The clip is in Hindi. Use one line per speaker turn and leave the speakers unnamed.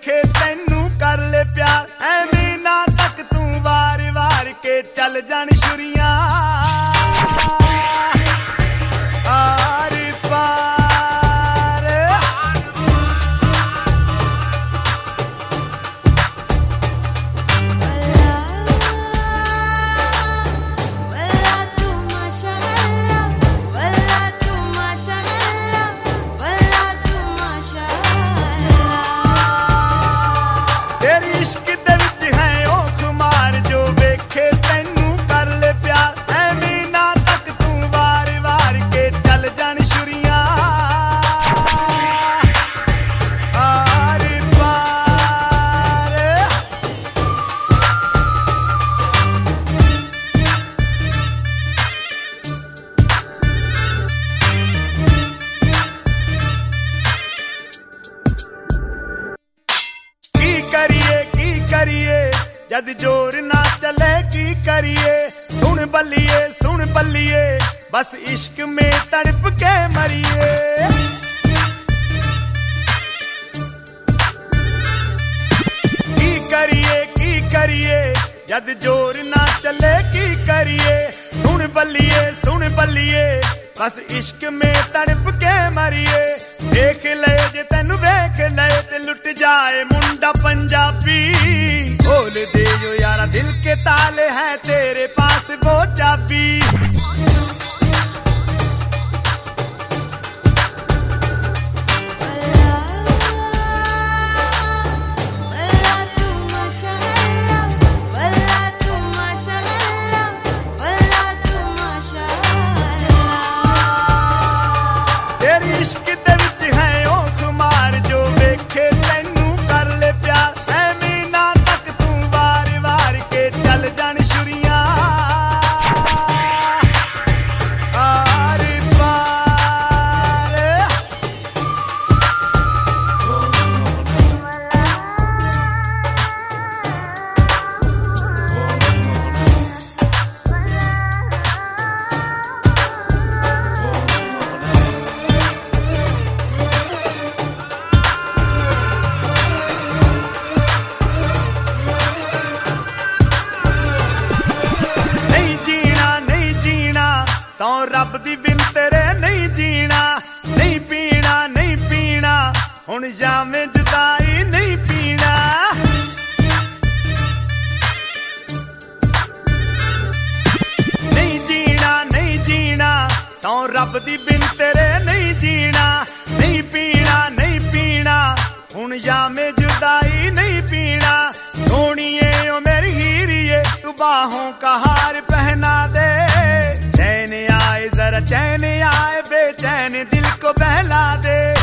वेखे तैनू कर ले प्यार, ऐवें ना तक तू वार वार के चल जान छुरियां आर पार। जद जोर ना चले की करिए, सुन बल्लिए बस इश्क में तड़प के मरिए। की करिए जद जोर ना चले की करिए, सुन बल्लिए बस इश्क में तड़प के मरिए। देख ले जे तेनू वेख ले ते लुट जाए मुंडा पंजाबी, खोल दे जो यारा दिल के ताले हैं तेरे पास वो चाबी। सौ रब दी बिन तेरे नहीं जीना, नहीं पीना हुण जामे जुदाई नहीं पीना। नहीं जीना सौ रब दी बिन तेरे नहीं जीना, नहीं पीना हुण जामे जुदाई नहीं पीना। सोनिए ओ मेरी हीरिए तू बाहों का हार पहना दे, चैन आए जरा चैन आए बेचैन दिल को बहला दे।